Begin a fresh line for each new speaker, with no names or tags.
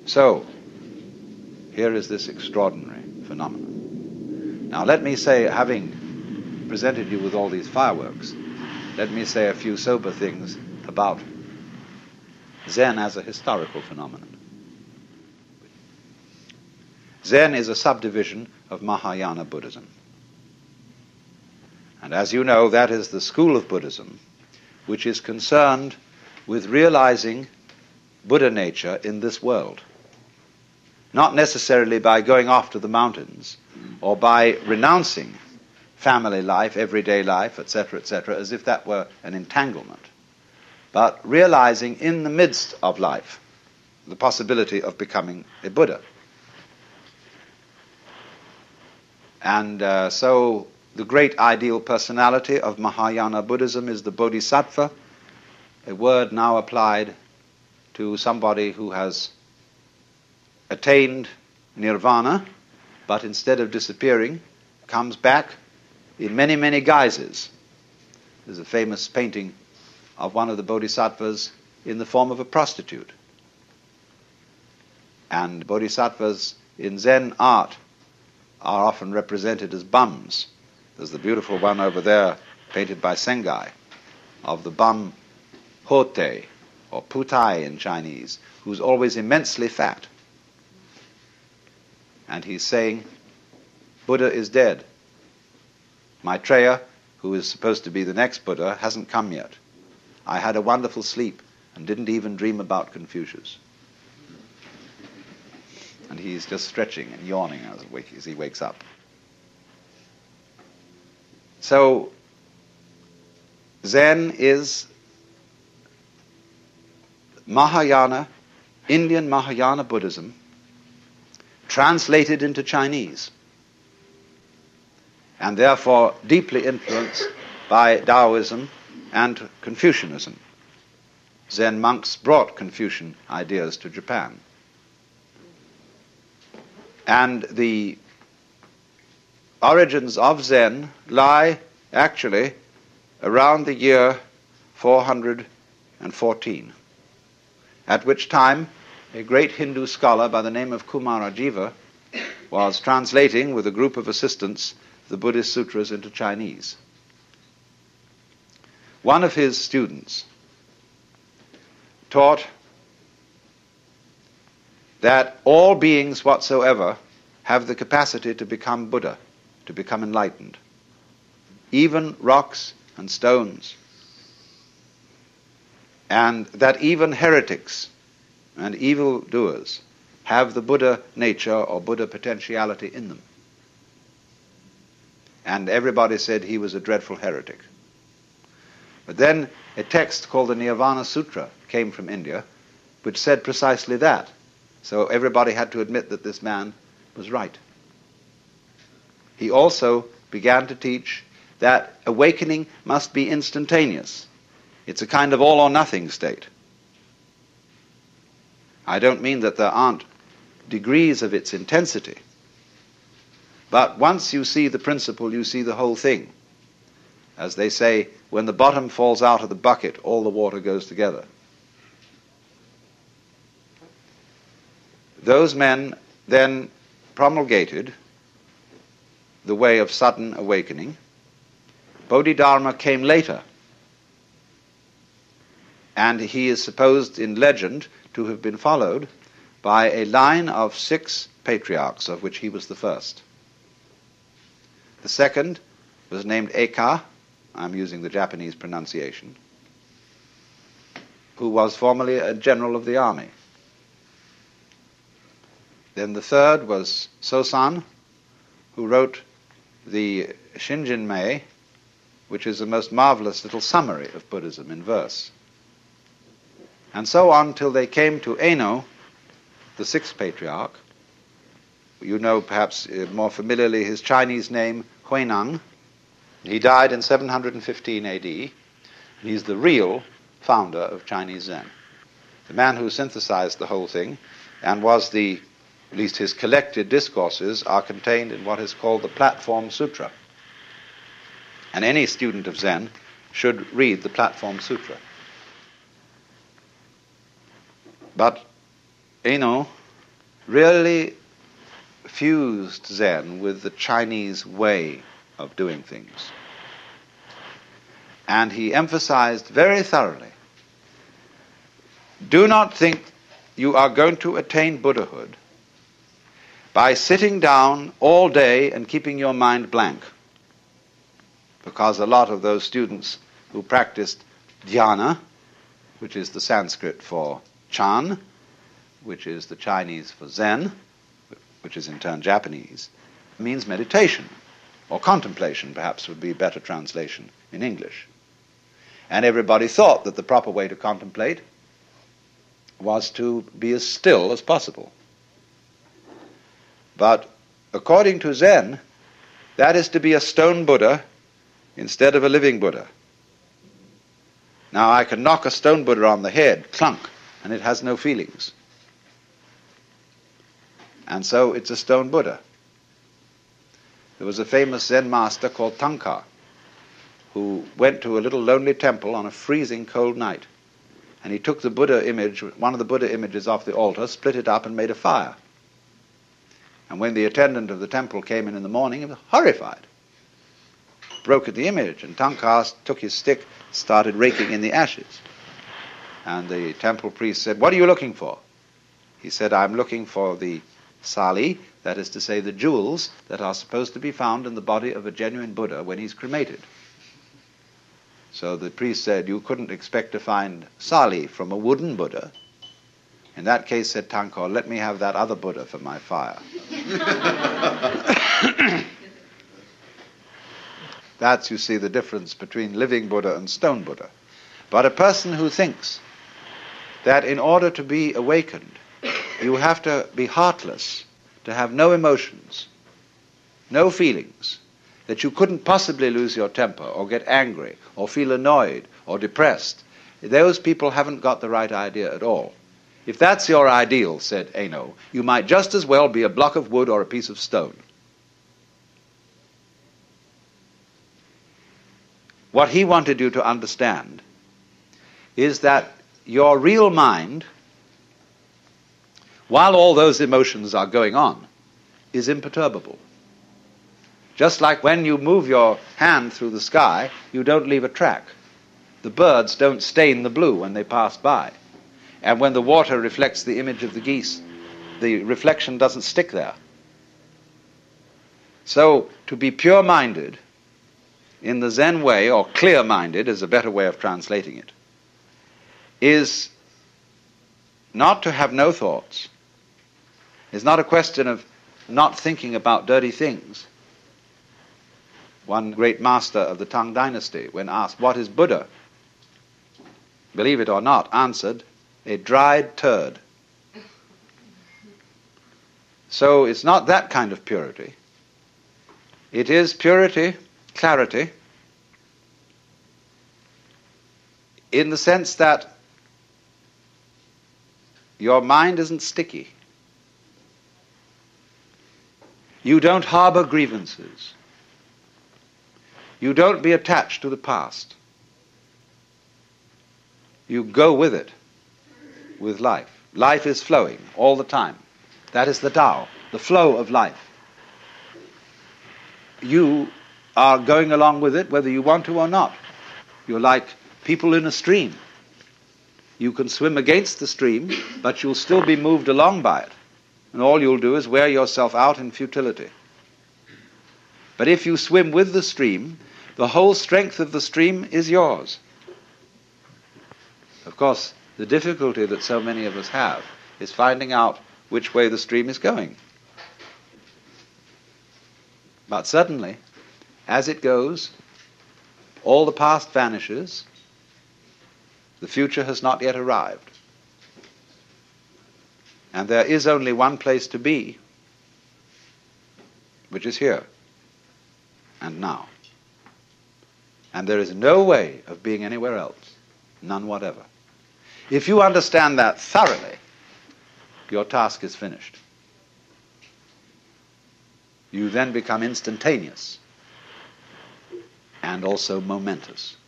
So, here is this extraordinary phenomenon. Now let me say, having presented you with all these fireworks, let me say a few sober things about Zen as a historical phenomenon. Zen is a subdivision of Mahayana Buddhism. And as you know, that is the school of Buddhism which is concerned with realizing Buddha nature in this world. Not necessarily by going off to the mountains or by renouncing family life, everyday life, etc., as if that were an entanglement, but realizing in the midst of life the possibility of becoming a Buddha. And so the great ideal personality of Mahayana Buddhism is the Bodhisattva, a word now applied to somebody who has attained nirvana, but instead of disappearing, comes back in many, many guises. There's a famous painting of one of the bodhisattvas in the form of a prostitute. And bodhisattvas in Zen art are often represented as bums. There's the beautiful one over there, painted by Sengai, of the bum Hote, or Putai in Chinese, who's always immensely fat. And he's saying, Buddha is dead. Maitreya, who is supposed to be the next Buddha, hasn't come yet. I had a wonderful sleep and didn't even dream about Confucius. And he's just stretching and yawning as he wakes up. So, Zen is Mahayana, Indian Mahayana Buddhism, translated into Chinese, and therefore deeply influenced by Taoism and Confucianism. Zen monks brought Confucian ideas to Japan. And the origins of Zen lie actually around the year 414, at which time a great Hindu scholar by the name of Kumarajiva was translating with a group of assistants the Buddhist sutras into Chinese. One of his students taught that all beings whatsoever have the capacity to become Buddha, to become enlightened, even rocks and stones, and that even heretics and evildoers have the Buddha nature or Buddha potentiality in them. And everybody said he was a dreadful heretic. But then a text called the Nirvana Sutra came from India, which said precisely that. So everybody had to admit that this man was right. He also began to teach that awakening must be instantaneous. It's a kind of all or nothing state. I don't mean that there aren't degrees of its intensity, but once you see the principle, you see the whole thing. As they say, when the bottom falls out of the bucket, all the water goes together. Those men then promulgated the way of sudden awakening. Bodhidharma came later, and he is supposed in legend to have been followed by a line of 6 patriarchs, of which he was the first. The second was named Eka, I'm using the Japanese pronunciation, who was formerly a general of the army. Then the third was Sosan, who wrote the Shinjinmei, which is the most marvelous little summary of Buddhism in verse. And so on till they came to Eno, the 6th patriarch. You know perhaps more familiarly his Chinese name, Huineng. He died in 715 AD. He's the real founder of Chinese Zen. The man who synthesized the whole thing and was at least his collected discourses are contained in what is called the Platform Sutra. And any student of Zen should read the Platform Sutra. But Eno really fused Zen with the Chinese way of doing things. And he emphasized very thoroughly, do not think you are going to attain Buddhahood by sitting down all day and keeping your mind blank. Because a lot of those students who practiced dhyana, which is the Sanskrit for Chan, which is the Chinese for Zen, which is in turn Japanese, means meditation, or contemplation perhaps would be a better translation in English. And everybody thought that the proper way to contemplate was to be as still as possible. But according to Zen, that is to be a stone Buddha instead of a living Buddha. Now I can knock a stone Buddha on the head, clunk, and it has no feelings. And so it's a stone Buddha. There was a famous Zen master called Tanka, who went to a little lonely temple on a freezing cold night. And he took the Buddha image, one of the Buddha images off the altar, split it up and made a fire. And when the attendant of the temple came in the morning, he was horrified. Broke at the image, and Tanka took his stick, started raking in the ashes. And the temple priest said, "What are you looking for?" He said, "I'm looking for the sali, that is to say the jewels that are supposed to be found in the body of a genuine Buddha when he's cremated." So the priest said, "You couldn't expect to find sali from a wooden Buddha." In that case, said Tanka, "Let me have that other Buddha for my fire." That's, you see, the difference between living Buddha and stone Buddha. But a person who thinks that in order to be awakened, you have to be heartless, to have no emotions, no feelings, that you couldn't possibly lose your temper or get angry or feel annoyed or depressed, those people haven't got the right idea at all. If that's your ideal, said Eno, you might just as well be a block of wood or a piece of stone. What he wanted you to understand is that your real mind, while all those emotions are going on, is imperturbable. Just like when you move your hand through the sky, you don't leave a track. The birds don't stain the blue when they pass by. And when the water reflects the image of the geese, the reflection doesn't stick there. So, to be pure-minded in the Zen way, or clear-minded is a better way of translating it, is not to have no thoughts. It's not a question of not thinking about dirty things. One great master of the Tang dynasty, when asked, "What is Buddha?" believe it or not, answered, "A dried turd." So it's not that kind of purity. It is purity, clarity, in the sense that your mind isn't sticky. You don't harbor grievances. You don't be attached to the past. You go with it, with life. Life is flowing all the time. That is the Tao, the flow of life. You are going along with it whether you want to or not. You're like people in a stream. You can swim against the stream, but you'll still be moved along by it. And all you'll do is wear yourself out in futility. But if you swim with the stream, the whole strength of the stream is yours. Of course, the difficulty that so many of us have is finding out which way the stream is going. But suddenly, as it goes, all the past vanishes, the future has not yet arrived. And there is only one place to be, which is here and now. And there is no way of being anywhere else, none whatever. If you understand that thoroughly, your task is finished. You then become instantaneous and also momentous.